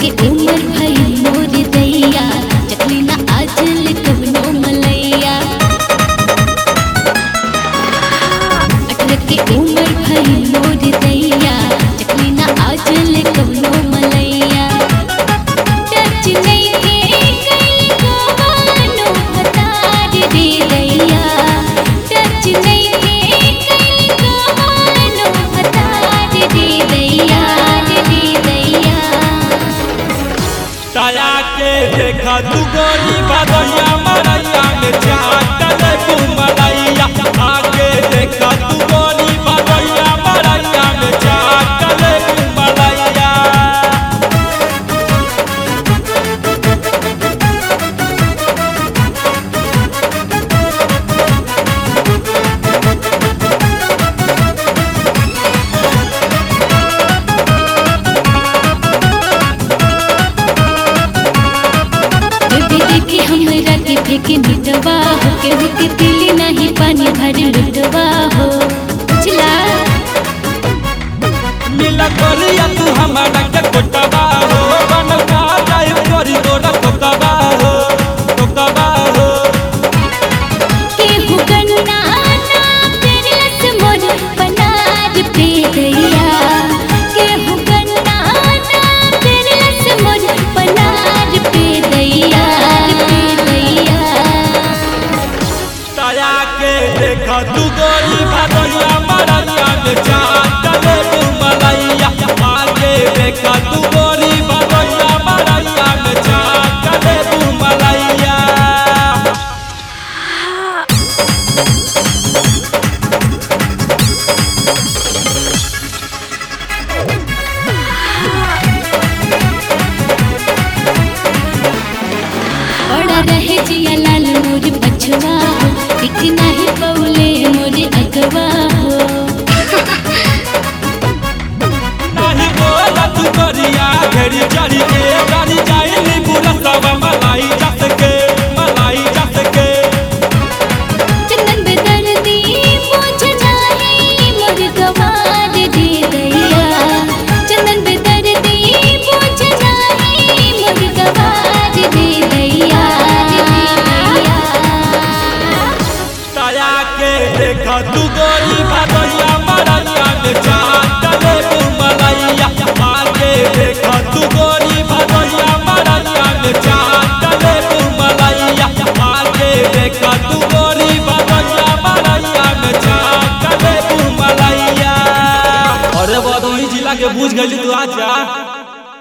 के उमर भई मोर दैया चकली ना आजल कवनो मलैया। 18 के उमर भई मोर दैया चकली ना आजल कवनो मलैया। टच नहीं के कई कवनो हतार दे दैया। टच नहीं के कई कवनो हतार दे दैया। ताया के देखा तू गोरी बदैया मरैया में चाटले घुमलैया। आके देखा तू गोरी बदैया मरैया में चाटले घुमलैया। देखे हमरा के फेंके मिटवा हो केहू के दिली नहीं पानी भर लुटवा हो। बुझला मिला करिया तू हमारा के कोटवा हो। बनल का जाए गोरी तोरा कोटवा हो। कोटवा हो केहू गन्ना ना तेरस मोर बनार पे गैया। केहू गन्ना ना तेरस मोर बनार पे गैया। ताया के देखा तू गोरी बदैया मरैया में चाटले घुमलैया। आके देखा तू गोरी बदैया मरैया में चाटले घुमलैया। बड़ा रहे जिया लाल मोर पछवा हो एक नहीं पौले मोर अगवा हो। नहीं बोला तू गोरिया घेरी चढ़ी के गाड़ी जाई नी पूरा सब मलाई जस के मलाई जस के। चंदन बेदर्दी पूछ जाही मोर गवार दे दैया। चंदन बेदर्दी पूछ जाही मोर गवार दे दैया। ताया के देखा तू गोरी बदैया मरैया में चाटले घुमलैया। आके देखा तू गोरी बदैया मरैया में चाटले घुमलैया। आके देखा तू गोरी बदैया मरैया में चाटले घुमलैया। अरे भदोही जिला के बुझ गई तू आजा।